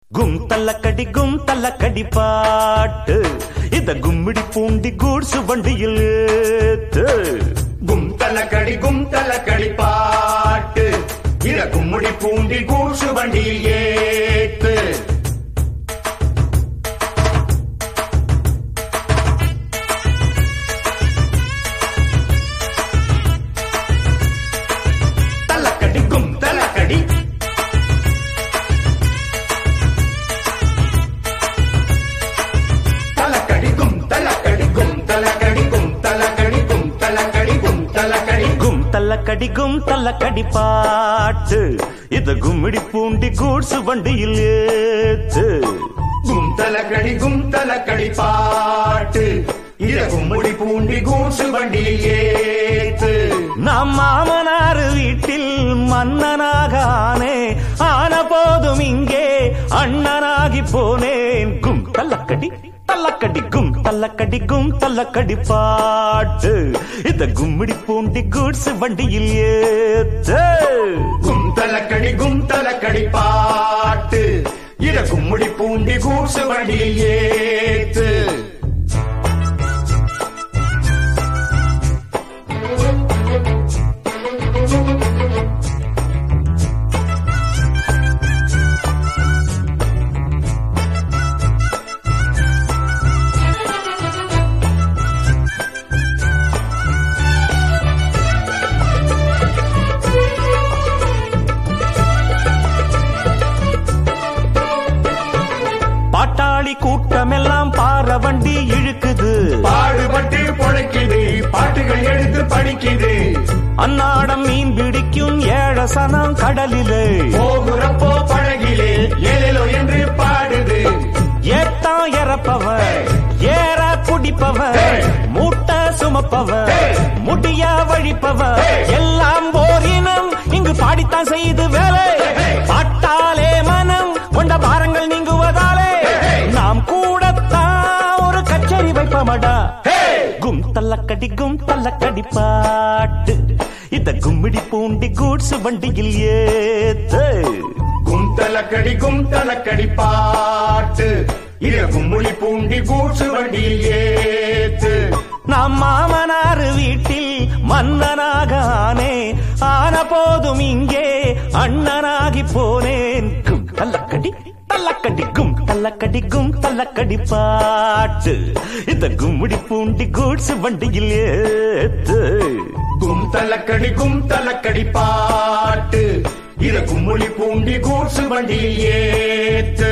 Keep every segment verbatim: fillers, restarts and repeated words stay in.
கும் தல்லக்கடி கும் தல்லக்கடி பாட்டு இத கும்மிடி பூண்டி கூட்சு வண்டியில் ஏத்து. கும் தல்லக்கடி கும் தல்லக்கடி பாட்டு இத கும்மிடி பூண்டி கூட்சு வண்டியில் ஏத்து. தல்லக்கடி கும் தல்லக்கடி தல்லக்கடி கும் தல்லக்கடி பாட்டு இத கும்மிடி பூண்டி கூட்சு வண்டியில் ஏத்து. கும் தல்லக்கடி கும் தல்லக்கடி பாட்டு இத கும்மிடி பூண்டி கூட்சு வண்டியில் ஏத்து. நம் மாமனார் வீட்டில் மன்னனாக ஆனே ஆன போதும் இங்கே அண்ணனாகி போனேன். கும் தல்லக்கடி தல்லக்கடி கும் தல்லக்கடி கும் தல்லக்கடி பாட்டு இத கும்மிடி பூண்டி கூட்சு வண்டியில் ஏத்து. கும் தல்லக்கடி கும் தல்லக்கடி பாட்டு இத கும்மிடி பூண்டி கூட்சு வண்டியில் ஏத்து. பாட்டாளி கூட்டமெல்லாம் பாற வண்டி இழுக்குது, பாடுபட்டு பொழைக்குது, பாட்டுகள் எடுத்து படிக்குது. அன்னாடம் மீன் பிடிக்கும் ஏழசனம் கடலிலே போகுறப்போ பழகிலே ஏலேலோ என்று பாடுது. ஏத்தா இறப்பவன் ஏற குடிப்பவன் மூட்டை சுமப்பவன் முடிய வழிப்பவன் எல்லாம் போரினம் இங்கு பாடித்தான் செய்து வேலை. பாட்டாலே மனம் கொண்ட பாரங்கள் நீங்குவதாலே நாம் கூடத்தான் ஒரு கச்சேரி வைப்பமடா. கும் தல்லக்கடி கும் தல்லக்கடி பாட்டு இத கும்மிடி பூண்டி கூட்சு வண்டியில் ஏத்து. கும் தல்லக்கடி கும் தல்லக்கடி பாட்டு இத கும்மிடி பூண்டி கூட்சு வண்டியில் ஏத்து. நம் மாமனார் வீட்டில் மன்னனாக ஆனே ஆன போதும் இங்கே அண்ணனாகி போனேன். கும் தல்லக்கடி தல்லக்கடி கும் தல்லக்கடி கும் தல்லக்கடி பாட்டு இத கும்மிடி பூண்டி கூட்சு வண்டியில் ஏத்து. கும் தல்லக்கடி கும் தல்லக்கடி பாட்டு இத கும்மிடி பூண்டி கூட்சு வண்டியில் ஏத்து.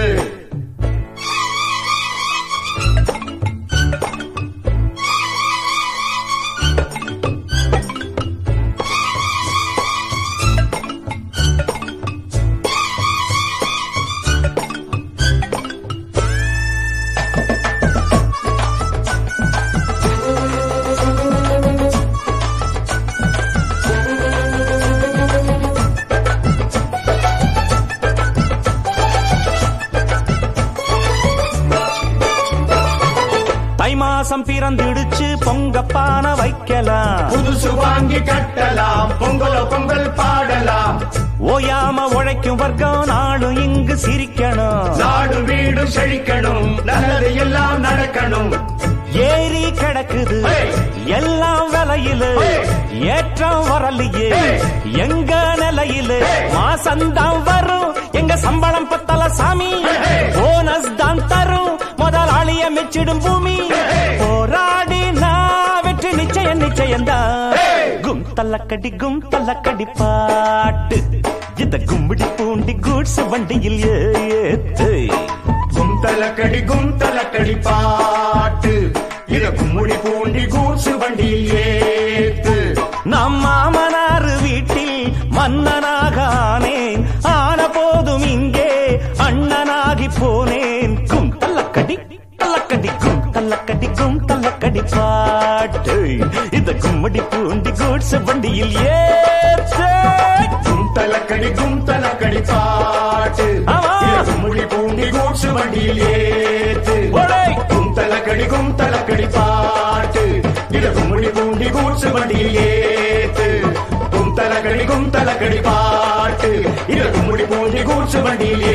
தை மாசம் பிறந்திடுச்சு பொங்கப்பான வைக்கலாம், புதுசு வாங்கி கட்டலாம், பொங்கலோ பொங்கல் பாடலாம். ஓயாம உழைக்கும் வர்க்கம் நாளும் இங்கு சிரிக்கணும், நாடு வீடு செழிக்கணும், நல்லது எல்லாம் நடக்கணும். ஏரி கிடக்குது எல்லாம் விலையில ஏற்றம் வரலையே எங்க நிலையில மாசந்தான் வரும் எங்க சம்பளம் பத்தல சாமி. போனஸ் தான் தரும் முதலாளிய மெச்சிடும் பூமி. போராடி நான் வெற்றி நிச்சயம் நிச்சயம்தான். கும் தல்லக்கடி கும் தல்லக்கடி பாட்டு இத கும்மிடி பூண்டி கூட்சு வண்டியில் ஏத்து. கும் தல்லக்கடி கும் தல்லக்கடி பாட்டு இத கும்மிடி பூண்டி கூட்சு வண்டியில் ஏத்து. நம் மாமனார் வீட்டில் மன்னனாக ஆனேன் ஆன போதும் இங்கே அண்ணனாகி போனேன். கும் தல்லக்கடி தல்லக்கடி கும் தல்லக்கடி கும் தல்லக்கடி பாட்டு இத கும்மிடி பூண்டி கூட்சு வண்டியில் ஏத்து. கும் தல்லக்கடி கும் தல்லக்கடி பாட்டு இத கும்மிடி பூண்டி கூட்சு வண்டியில் ஏத்து. கும் தல்லக்கடி கும் தல்லக்கடி பாட்டு இத கும்மிடி பூண்டி கூட்சு வண்டியில் ஏத்து. கும் தல்லக்கடி கும் தல்லக்கடி பாட்டு இத கும்மிடி பூண்டி கூட்சு வண்டியில்